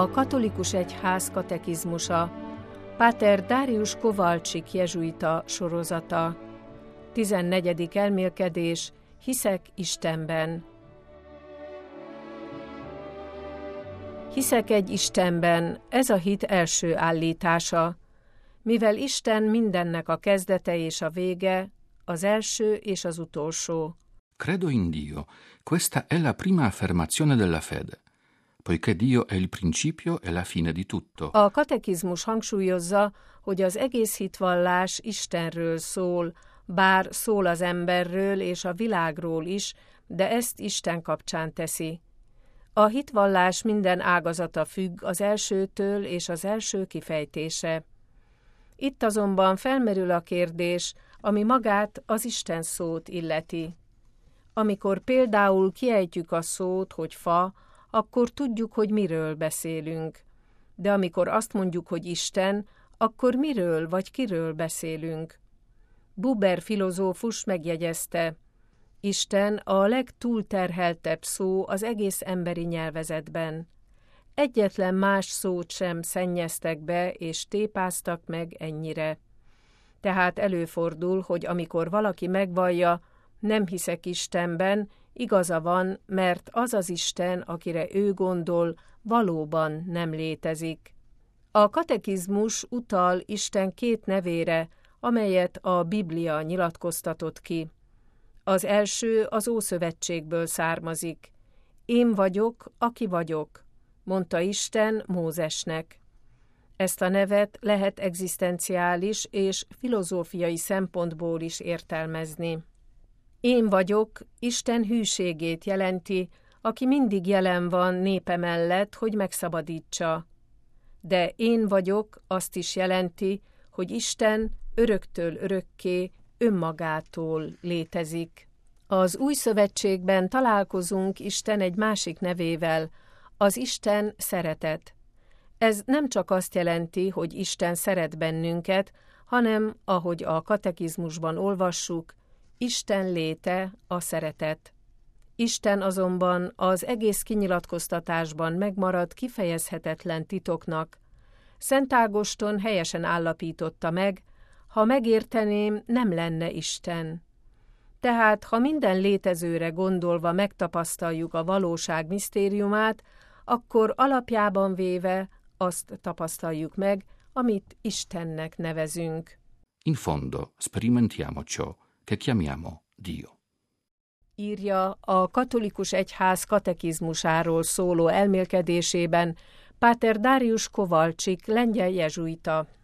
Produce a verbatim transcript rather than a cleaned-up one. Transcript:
A katolikus egyház katekizmusa, Páter Darius Kowalczyk jezsuita sorozata. tizennegyedik elmélkedés, hiszek Istenben. Hiszek egy Istenben, ez a hit első állítása. Mivel Isten mindennek a kezdete és a vége, az első és az utolsó. Credo in Dio. Questa è la prima affermazione della fede, poiché Dio è il principio e la fine di tutto. A katekizmus hangsúlyozza, hogy az egész hitvallás Istenről szól, bár szól az emberről és a világról is, de ezt Isten kapcsán teszi. A hitvallás minden ágazata függ az elsőtől és az első kifejtése. Itt azonban felmerül a kérdés, ami magát, az Isten szót illeti. Amikor például kiejtjük a szót, hogy fa, akkor tudjuk, hogy miről beszélünk. De amikor azt mondjuk, hogy Isten, akkor miről vagy kiről beszélünk? Buber filozófus megjegyezte, Isten a legtúlterheltebb szó az egész emberi nyelvezetben. Egyetlen más szót sem szennyeztek be és tépáztak meg ennyire. Tehát előfordul, hogy amikor valaki megvallja, nem hiszek Istenben, igaza van, mert az az Isten, akire ő gondol, valóban nem létezik. A katekizmus utal Isten két nevére, amelyet a Biblia nyilatkoztatott ki. Az első az Ószövetségből származik. Én vagyok, aki vagyok, mondta Isten Mózesnek. Ezt a nevet lehet egzisztenciális és filozófiai szempontból is értelmezni. Én vagyok, Isten hűségét jelenti, aki mindig jelen van népe mellett, hogy megszabadítsa. De én vagyok azt is jelenti, hogy Isten öröktől örökké önmagától létezik. Az Új Szövetségben találkozunk Isten egy másik nevével, az Isten szeretet. Ez nem csak azt jelenti, hogy Isten szeret bennünket, hanem, ahogy a katekizmusban olvassuk, Isten léte a szeretet. Isten azonban az egész kinyilatkoztatásban megmaradt kifejezhetetlen titoknak. Szent Ágoston helyesen állapította meg, ha megérteném, nem lenne Isten. Tehát, ha minden létezőre gondolva megtapasztaljuk a valóság misztériumát, akkor alapjában véve azt tapasztaljuk meg, amit Istennek nevezünk. In fondo sperimentiamo ciò che chiamiamo Dio. Írja a katolikus egyház katekizmusáról szóló elmélkedésében Páter Darius Kowalczyk lengyel jezsuita.